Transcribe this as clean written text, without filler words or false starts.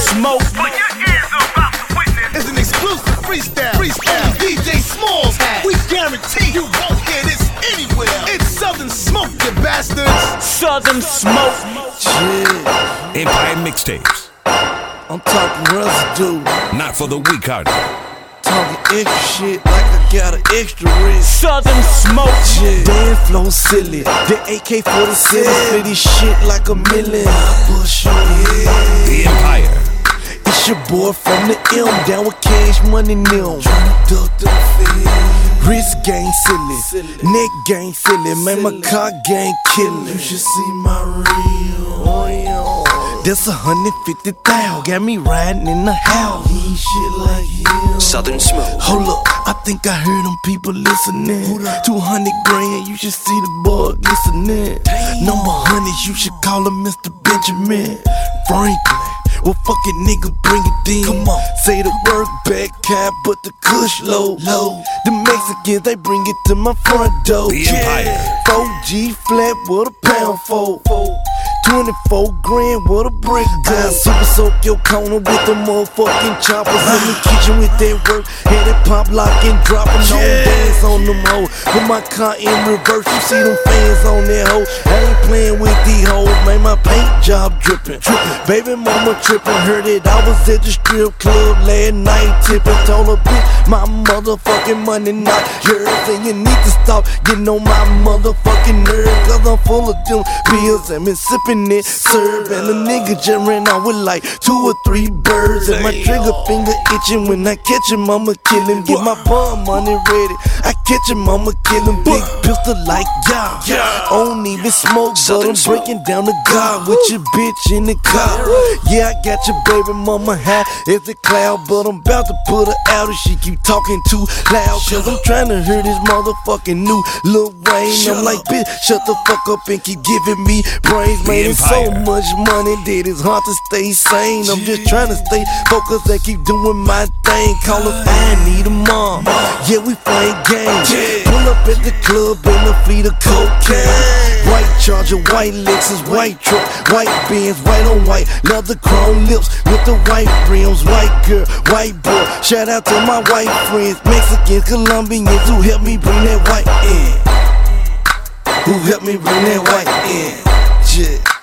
Smoke. What your ears are about to witness It's an exclusive freestyle. Freestyle DJ Smalls hat. We guarantee you won't hear this anywhere. It's Southern Smoke, you bastards. Southern Smoke. Yeah, Empire Mixtapes. I'm talking residue. Not for the weak-hearted. Talking extra shit like I got an extra wrist. Southern Smoke. Yeah. Damn flow silly. The AK-47 split this shit like a million. Push you, yeah. The Empire. It's your boy from the M, down with Cash Money Nim. Wrist gang silly, neck gang silly, man my car gang killing. You should see my real. That's 150,000, got me riding in the house. Shit like you. Southern Smoke. Hold up, I think I heard them people listening. 200 grand, you should see the boy listening. Number 100, you should call him Mr. Benjamin Franklin. Well, fuck it, nigga, bring it in. Come on, say the word back cap, but the kush low. The Mexicans, they bring it to my front door. The Empire. 4G flat with a pound fold. 24 grand with a brick down. Super soak your corner with the motherfucking choppers. In the kitchen with that work, had it pop, lock, and dropping on dance on them hoes. Put my car in reverse, you see them fans on that hoe. I ain't playing with these hoes, man, my paint job dripping. Baby mama tripping, heard it, I was at the strip club last night tipping. Told her bitch, my motherfucking money not yours, and you need to stop getting on my motherfucking nerves. Cause I'm full of them pills and been sipping it, serve. And the nigga just ran out with like 2 or 3 birds. And my trigger finger itching when I catch him, I'ma kill him. Get my bum money ready, I catch him, I'ma kill him. Big pistol like y'all, I don't even smoke, but I'm breaking down the god with your bitch in the car. Yeah, I got your baby mama high as a cloud, but I'm about to put her out if she keep talking too loud. Cause I'm trying to hear this motherfucking new Lil Wayne. I'm like, bitch, shut the fuck up and keep giving me brains, man. It's so much money that it's hard to stay sane. I'm just trying to stay focused and keep doing my thing. Call her I need a mom. Yeah, we playing games. Pull up at the club in a fleet of cocaine. White Charger, white Lexus, white truck, white Benz, white on white, leather chrome lips with the white rims. White girl, white boy. Shout out to my white friends, Mexicans, Colombians who helped me bring that white in. Who helped me bring that white in. Yeah.